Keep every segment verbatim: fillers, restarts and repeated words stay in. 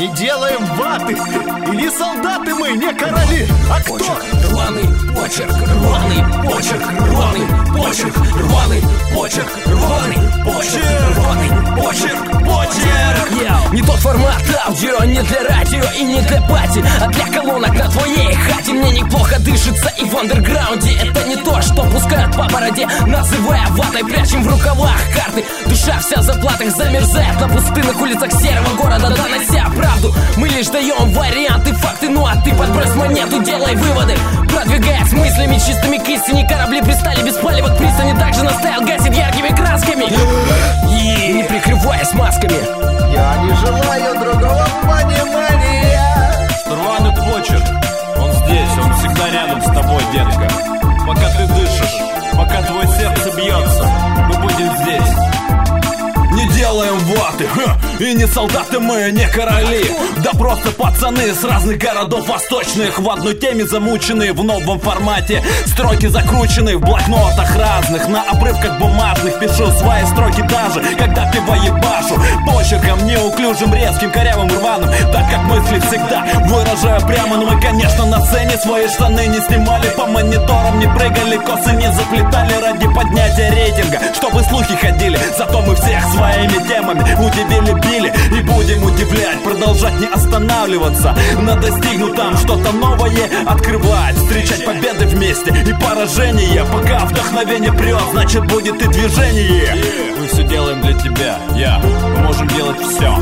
не делаем ваты. И не солдаты мы, не короли. А кто? Почерк, рваный почерк, рваный почерк, рваный почерк, рваный почерк, рваный почерк, рваный почерк, почерк. Не тот формат аудио, не для радио и не для пати, а для колонок на твоей хате. Мне неплохо дышится и в андерграунде. Это не то, что пускают по бороде, называя ватой, прячем в рукавах карты. Душа вся в заплатах замерзает на пустынных улицах серого города, донося правду. Мы лишь даем варианты, факты, ну а ты подбрось монету, делай выводы. Продвигаясь мыслями чистыми к истине, корабли пристали без палева к пристани. Также настоял, гасит яркими красками и не прикрываясь масками. Я не желаю другого понимания. Рваный почерк, он здесь, он всегда рядом с тобой, детка. Пока ты дышишь, пока твое сердце бьется, мы будем здесь. Не делаем ваты, ха, и не солдаты мы, не короли. Да просто пацаны с разных городов восточных, в одной теме замученные в новом формате. Строки закручены в блокнотах разных, на обрывках бумажных пишу свои строки даже, когда пиво ебашу. Почерком неуклюжим, резким, корявым, рваным, так как мысли всегда выражаю прямо. Но мы, конечно, на сцене свои штаны не снимали, по мониторам не прыгали, косы не заплетали ради поднятия рейтинга, чтобы слухи ходили. Зато мы всех своими темами удивили, били и будем удивлять, продолжать не останавливаться на достигнутом, что-то новое открывать, встречать победы вместе и поражения. Пока вдохновение прет, значит будет и движение. Мы все делаем для тебя, я, мы можем делать все.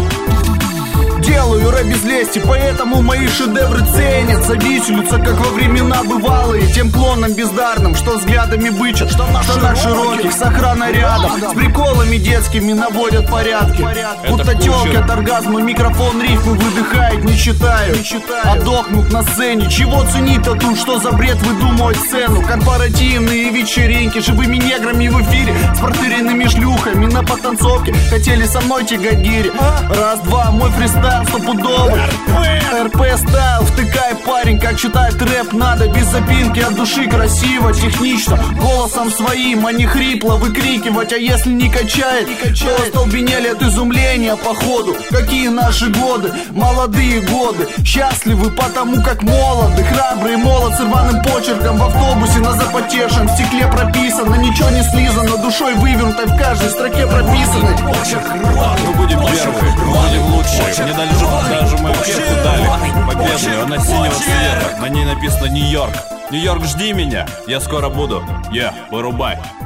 Делаю рэп без лести, поэтому мои шедевры ценятся, виселются, как во времена бывалые, тем клонам бездарным, что взглядами бычат, что на широких, с охраной рядом, с приколами детскими наводят порядки. Будто тёлки от оргазма, микрофон рифмы выдыхает, не читаю, а дохнут на сцене. Чего ценить-то тут, что за бред выдумывать сцену? Корпоративные вечеринки, живыми неграми в эфире, с протыренными шлюхами на потанцовке, хотели со мной тягать гири. Раз-два, мой фристайл стопудовый, РП стайл, втыкай, парень, как читает рэп надо, без запинки, от души, красиво, технично, голосом своим, а не хрипло выкрикивать. А если не качает, то остолбенели от изумления походу. Какие наши годы, молодые годы, счастливы потому как молоды, храбрые, молод с рваным почерком в автобусе на запотевшем стекле прописано, ничего не слизано, душой вывернутой в каждой строке прописаны. Мы будем первые, мы будем лучшие. Мне дали жопу, даже мою кепку дали победную, она синего цвета, на ней написано Нью-Йорк. Нью-Йорк, жди меня, я скоро буду, я, yeah, вырубай.